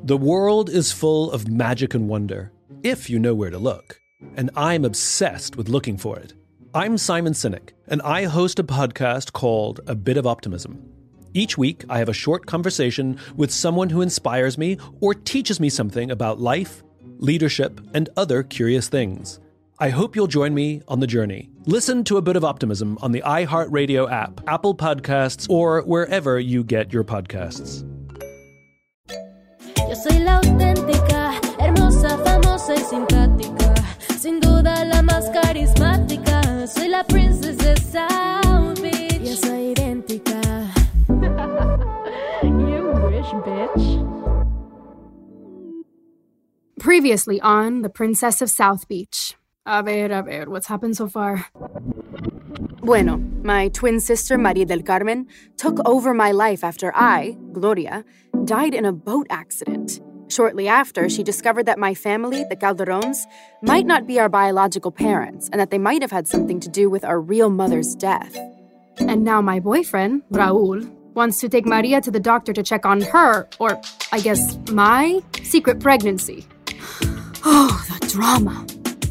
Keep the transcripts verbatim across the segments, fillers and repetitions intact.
The world is full of magic and wonder, if you know where to look. And I'm obsessed with looking for it. I'm Simon Sinek, and I host a podcast called A Bit of Optimism. Each week, I have a short conversation with someone who inspires me or teaches me something about life, leadership, and other curious things. I hope you'll join me on the journey. Listen to A Bit of Optimism on the iHeartRadio app, Apple Podcasts, or wherever you get your podcasts. Yo soy la auténtica, hermosa, famosa y simpática. Sin duda la más carismática. Soy la princess de South Beach. Yo soy idéntica. You wish, bitch. Previously on The Princess of South Beach. A ver, a ver, what's happened so far? Bueno, my twin sister, Maria del Carmen, took over my life after I, Gloria, died in a boat accident. Shortly after, she discovered that my family, the Calderons, might not be our biological parents, and that they might have had something to do with our real mother's death. And now my boyfriend, Raul, wants to take Maria to the doctor to check on her, or, I guess, my secret pregnancy. Oh, the drama.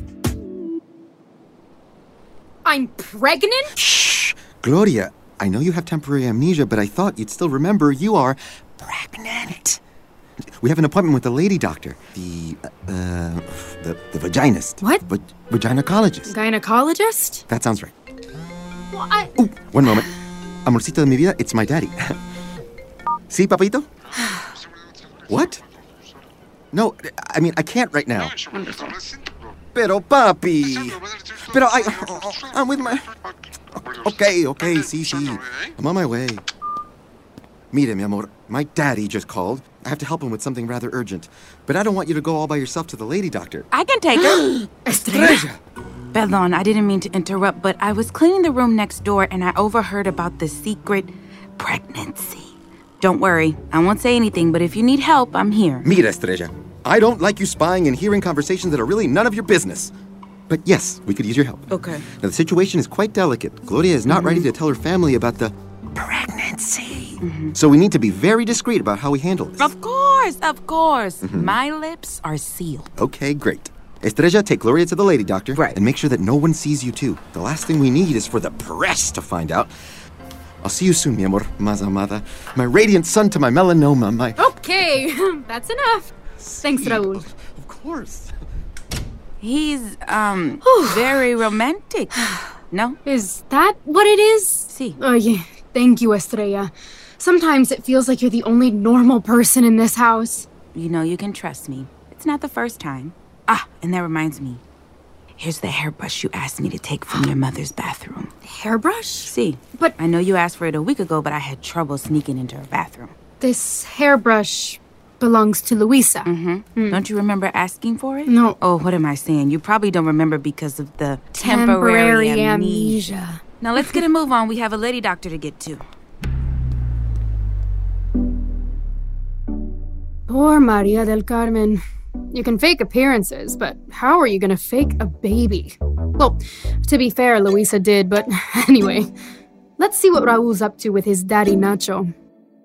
I'm pregnant? Shh! Gloria, I know you have temporary amnesia, but I thought you'd still remember you are pregnant. We have an appointment with the lady doctor, the, uh, the, the vaginist. What? Va- vaginacologist. Gynecologist? That sounds right. Well, I... Ooh, one moment. Amorcito de mi vida, it's my daddy. ¿Sí, papito? What? No, I mean, I can't right now. Wonderful. Pero, papi. Pero I... I'm with my... Okay, okay, sí, sí. I'm on my way. Mire, mi amor, my daddy just called. I have to help him with something rather urgent. But I don't want you to go all by yourself to the lady doctor. I can take her. Estrella! Perdón, I didn't mean to interrupt, but I was cleaning the room next door and I overheard about the secret pregnancy. Don't worry, I won't say anything, but if you need help, I'm here. Mira, Estrella, I don't like you spying and hearing conversations that are really none of your business. But yes, we could use your help. Okay. Now, the situation is quite delicate. Gloria is not mm-hmm. ready to tell her family about the pregnancy. Mm-hmm. So we need to be very discreet about how we handle this. Of course, of course. Mm-hmm. My lips are sealed. Okay, great. Estrella, take Gloria to the lady doctor. Right. And make sure that no one sees you, too. The last thing we need is for the press to find out. I'll see you soon, mi amor, más amada. My radiant son to my melanoma, my... Okay, that's enough. Thanks, Raul. Of, of course. He's, um, very romantic. No? Is that what it is? Si. Oh, yeah. Thank you, Estrella. Sometimes it feels like you're the only normal person in this house. You know you can trust me. It's not the first time. Ah, and that reminds me. Here's the hairbrush you asked me to take from your mother's bathroom. Hairbrush? See, but I know you asked for it a week ago, but I had trouble sneaking into her bathroom. This hairbrush belongs to Luisa. Mm-hmm. Mm. Don't you remember asking for it? No. Oh, what am I saying? You probably don't remember because of the temporary, temporary amnesia. amnesia. Now let's get a move on. We have a lady doctor to get to. Poor Maria del Carmen. You can fake appearances, but how are you going to fake a baby? Well, to be fair, Luisa did, but anyway. Let's see what Raul's up to with his daddy Nacho.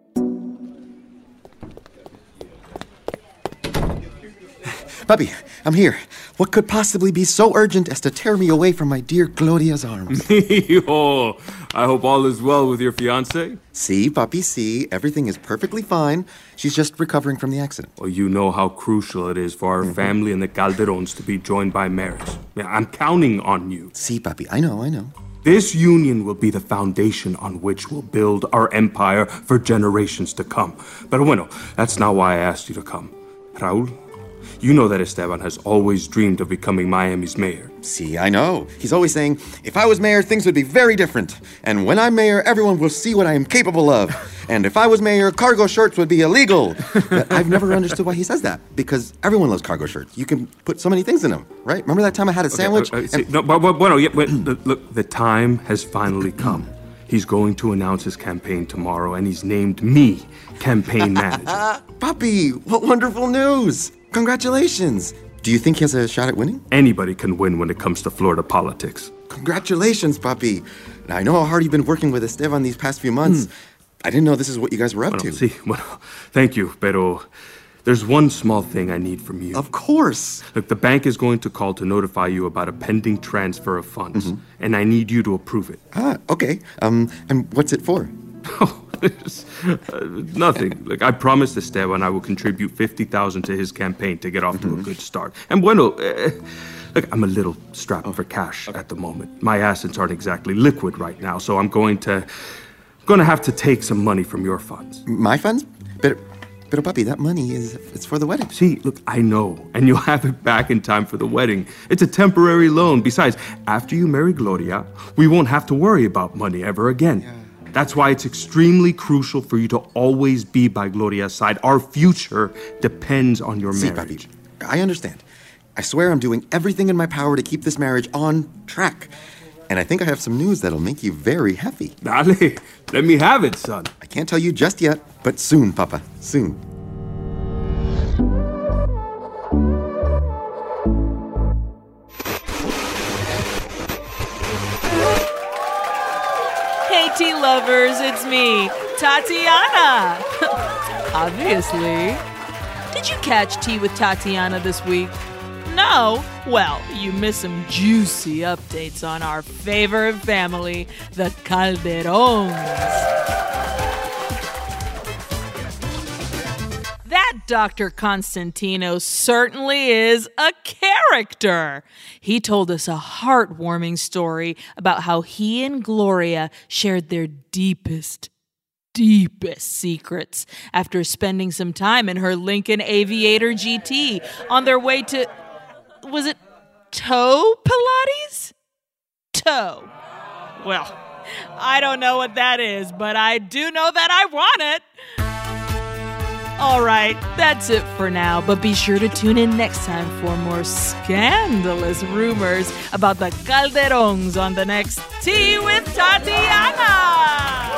Papi, I'm here. What could possibly be so urgent as to tear me away from my dear Gloria's arms? Oh, I hope all is well with your fiancé. Si, papi, si. Everything is perfectly fine. She's just recovering from the accident. Well, you know how crucial it is for our mm-hmm. family and the Calderons to be joined by marriage. Yeah, I'm counting on you. Si, papi. I know, I know. This union will be the foundation on which we'll build our empire for generations to come. Pero bueno, that's not why I asked you to come. Raul, you know that Esteban has always dreamed of becoming Miami's mayor. See, I know. He's always saying, if I was mayor, things would be very different. And when I'm mayor, everyone will see what I am capable of. And if I was mayor, cargo shirts would be illegal. But I've never understood why he says that. Because everyone loves cargo shirts. You can put so many things in them, right? Remember that time I had a sandwich? Okay, uh, see, no, but, but, bueno, yeah, wait, look, look, the time has finally come. He's going to announce his campaign tomorrow, and he's named me campaign manager. Papi, what wonderful news! Congratulations! Do you think he has a shot at winning? Anybody can win when it comes to Florida politics. Congratulations, Papi. Now, I know how hard you've been working with Esteban these past few months. Mm. I didn't know this is what you guys were up bueno, to. Sí, bueno, thank you, pero there's one small thing I need from you. Of course. Look, the bank is going to call to notify you about a pending transfer of funds, mm-hmm. and I need you to approve it. Ah, okay. Um, and what's it for? Oh, uh, nothing. Like, I promised Esteban I will contribute fifty thousand dollars to his campaign to get off mm-hmm. to a good start. And bueno, uh, look, I'm a little strapped oh. for cash okay. at the moment. My assets aren't exactly liquid right now, so I'm going to, going to have to take some money from your funds. My funds? But... Pero, papi, that money is it's for the wedding. See, look, I know, and you'll have it back in time for the wedding. It's a temporary loan. Besides, after you marry Gloria, we won't have to worry about money ever again. Yeah. That's why it's extremely crucial for you to always be by Gloria's side. Our future depends on your See, marriage. Papi, I understand. I swear I'm doing everything in my power to keep this marriage on track. And I think I have some news that'll make you very happy. Dale, let me have it, son. I can't tell you just yet, but soon, Papa, soon. Hey, tea lovers, it's me, Tatiana. Obviously. Did you catch Tea with Tatiana this week? No? Well, you missed some juicy updates on our favorite family, the Calderons. That Doctor Constantino certainly is a character. He told us a heartwarming story about how he and Gloria shared their deepest, deepest secrets after spending some time in her Lincoln Aviator G T on their way to... Was it toe Pilates? Toe. Well, I don't know what that is, but I do know that I want it. All right, that's it for now, but be sure to tune in next time for more scandalous rumors about the Calderons on the next Tea with Tatiana.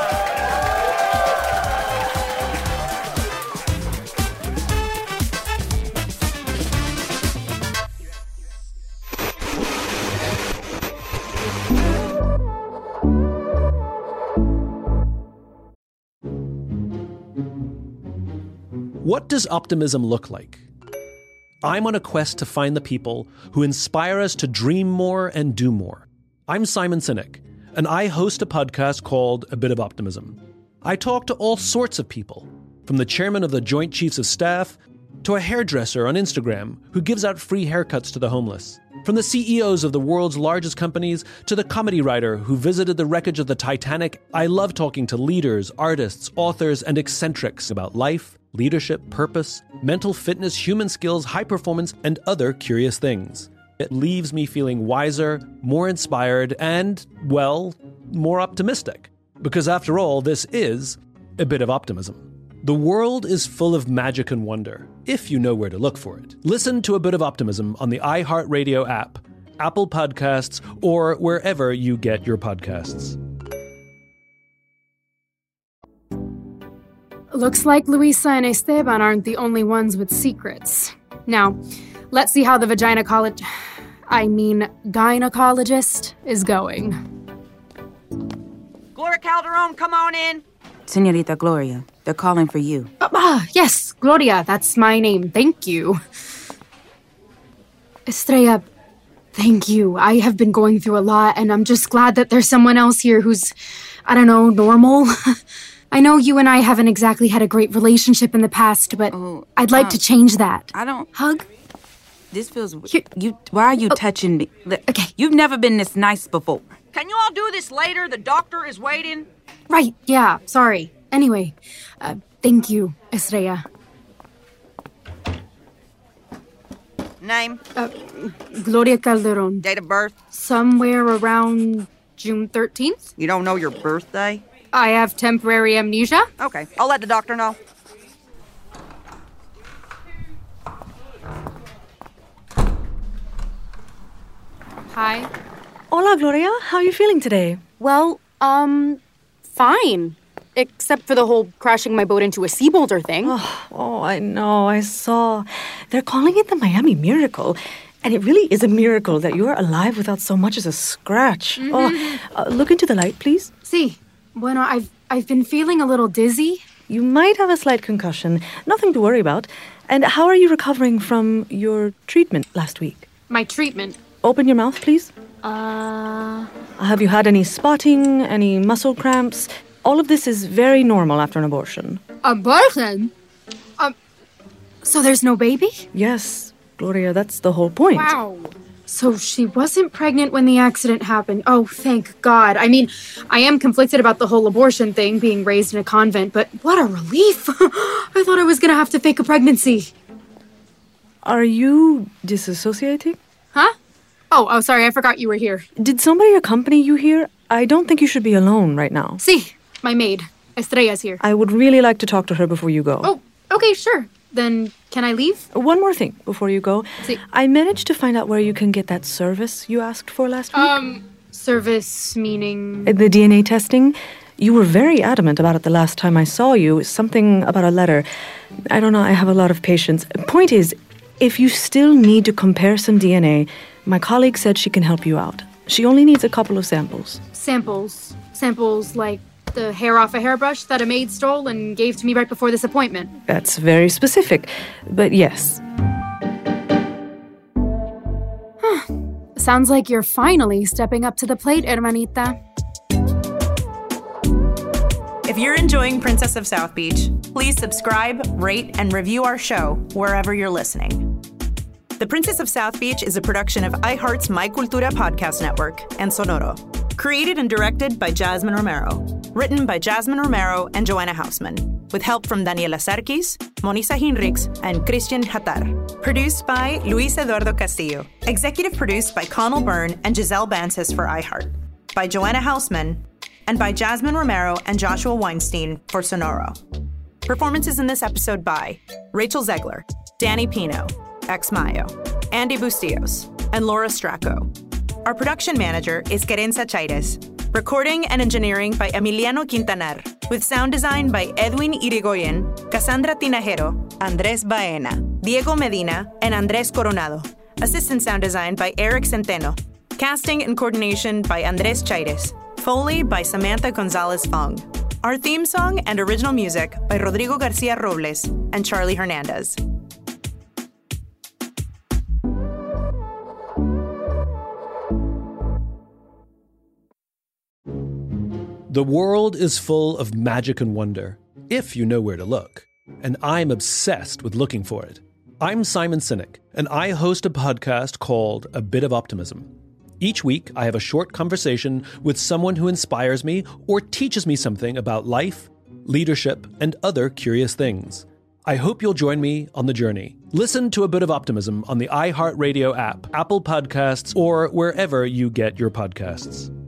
What does optimism look like? I'm on a quest to find the people who inspire us to dream more and do more. I'm Simon Sinek, and I host a podcast called A Bit of Optimism. I talk to all sorts of people, from the chairman of the Joint Chiefs of Staff to a hairdresser on Instagram who gives out free haircuts to the homeless, from the C E Os of the world's largest companies to the comedy writer who visited the wreckage of the Titanic. I love talking to leaders, artists, authors, and eccentrics about life, leadership, purpose, mental fitness, human skills, high performance, and other curious things. It leaves me feeling wiser, more inspired, and, well, more optimistic. Because after all, this is a bit of optimism. The world is full of magic and wonder, if you know where to look for it. Listen to A Bit of Optimism on the iHeartRadio app, Apple Podcasts, or wherever you get your podcasts. Looks like Luisa and Esteban aren't the only ones with secrets. Now, let's see how the vagina college... I mean, gynecologist is going. Gloria Calderon, come on in. Señorita Gloria, they're calling for you. Uh, ah, yes, Gloria, that's my name. Thank you. Estrella, thank you. I have been going through a lot, and I'm just glad that there's someone else here who's, I don't know, normal. I know you and I haven't exactly had a great relationship in the past, but oh, I'd like um, to change that. I don't... Hug? This feels... You, you, why are you oh, touching me? Okay. You've never been this nice before. Can you all do this later? The doctor is waiting. Right, yeah, sorry. Anyway, uh, thank you, Estrella. Name? Uh, Gloria Calderon. Date of birth? Somewhere around June thirteenth. You don't know your birthday? I have temporary amnesia. Okay, I'll let the doctor know. Hi. Hola, Gloria. How are you feeling today? Well, um, fine. Except for the whole crashing my boat into a sea boulder thing. Oh, oh, I know. I saw. They're calling it the Miami Miracle. And it really is a miracle that you're alive without so much as a scratch. Mm-hmm. Oh, uh, look into the light, please. See. Bueno, I've I've been feeling a little dizzy, You might have a slight concussion. Nothing to worry about. And how are you recovering from your treatment last week? My treatment? Open your mouth, please. Uh... Have you had any spotting, any muscle cramps? All of this is very normal after an abortion. Abortion? Um, so there's no baby? Yes, Gloria, that's the whole point. Wow. So she wasn't pregnant when the accident happened. Oh, thank God. I mean, I am conflicted about the whole abortion thing, being raised in a convent, but what a relief. I thought I was going to have to fake a pregnancy. Are you disassociating? Huh? Oh, oh, sorry, I forgot you were here. Did somebody accompany you here? I don't think you should be alone right now. See, my maid. Estrella's here. I would really like to talk to her before you go. Oh, okay, sure. Then can I leave? One more thing before you go. See. I managed to find out where you can get that service you asked for last week. Um, service meaning? The D N A testing. You were very adamant about it the last time I saw you. Something about a letter. I don't know, I have a lot of patience. Point is, if you still need to compare some D N A, my colleague said she can help you out. She only needs a couple of samples. Samples? Samples like the hair off a hairbrush that a maid stole and gave to me right before this appointment? That's very specific, but yes. Huh. Sounds like you're finally stepping up to the plate, hermanita. If you're enjoying Princess of South Beach, please subscribe, rate, and review our show wherever you're listening. The Princess of South Beach is a production of iHeart's My Cultura podcast network and Sonoro. Created and directed by Jasmine Romero. Written by Jasmine Romero and Joanna Hausman. With help from Daniela Sarkis, Monisa Hinrichs, and Christian Hatar. Produced by Luis Eduardo Castillo. Executive produced by Connell Byrne and Giselle Bansis for iHeart. By Joanna Hausman. And by Jasmine Romero and Joshua Weinstein for Sonoro. Performances in this episode by Rachel Zegler, Danny Pino, Ex Mayo, Andy Bustillos, and Laura Stracco. Our production manager is Querenza Chaires. Recording and engineering by Emiliano Quintanar. With sound design by Edwin Irigoyen, Cassandra Tinajero, Andres Baena, Diego Medina, and Andres Coronado. Assistant sound design by Eric Centeno. Casting and coordination by Andres Chaires. Foley by Samantha Gonzalez Fong. Our theme song and original music by Rodrigo Garcia Robles and Charlie Hernandez. The world is full of magic and wonder, if you know where to look. And I'm obsessed with looking for it. I'm Simon Sinek, and I host a podcast called A Bit of Optimism. Each week, I have a short conversation with someone who inspires me or teaches me something about life, leadership, and other curious things. I hope you'll join me on the journey. Listen to A Bit of Optimism on the iHeartRadio app, Apple Podcasts, or wherever you get your podcasts.